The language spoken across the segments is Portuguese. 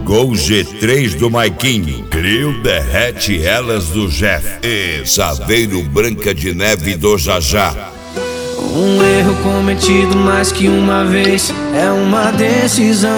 Gol G3 do Maiquinho, Grill Derrete Elas do Jeff e Saveiro Branca de Neve do Jajá. Um erro cometido mais que uma vez é uma decisão.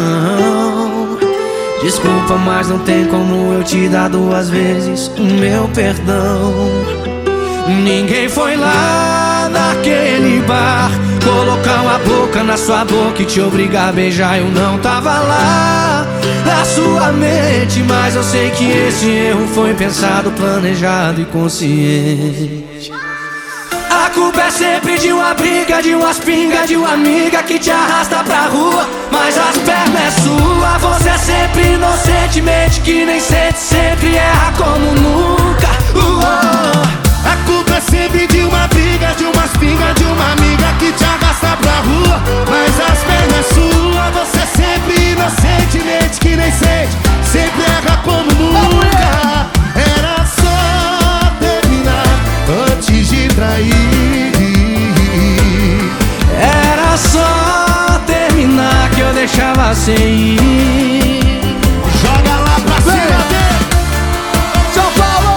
Desculpa, mas não tem como eu te dar duas vezes o meu perdão. Ninguém foi lá naquele bar colocar uma boca na sua boca e te obrigar a beijar. Eu não tava lá na sua mente, mas eu sei que esse erro foi pensado, planejado e consciente. A culpa é sempre de uma briga, de umas pingas, de uma amiga que te arrasta pra rua, mas as pernas é sua. Você é sempre inocentemente que nem sente, sempre erra como nunca. A culpa é sempre de uma briga, de umas pingas, de uma amiga que te arrasta pra rua, mas as pernas é sua. Você é sempre inocentemente que nem sente, sempre erra como nunca. Era só terminar antes de trair. Era só terminar que eu deixava sem ir. Joga lá pra cima dele, São Paulo!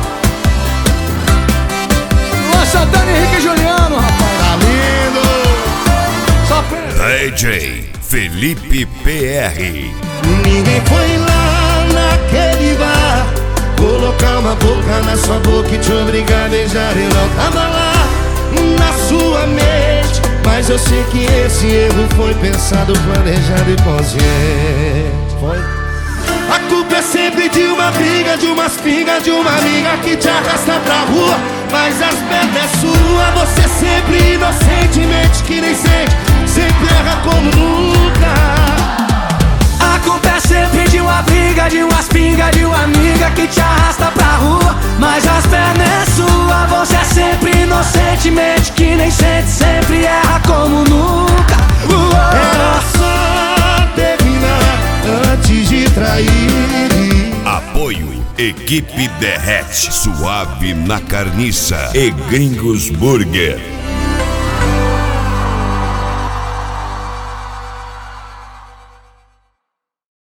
Luan Santana, Henrique e Juliano, rapaz. tá lindo. Só pena. DJ Felipe PR. Ninguém foi lá naquele bar colocar uma boca na sua boca e te obrigar a beijar. Eu não tava lá na sua mente, mas eu sei que esse erro foi pensado, planejado e consciente. Foi. A culpa é sempre de uma briga, de umas pingas, de uma amiga que te arrasta pra rua, mas as pernas é sua. Você é sempre inocentemente que nem sente, sempre erra como nunca. A culpa é sempre de uma briga, de umas pingas, de uma amiga que te arrasta pra rua, mas as pernas é sua. Você é sempre inocentemente que nem sente, sempre erra como nunca. Era só terminar antes de trair. Apoio Equipe Derrete, Suave na Carniça e Gringos Burger.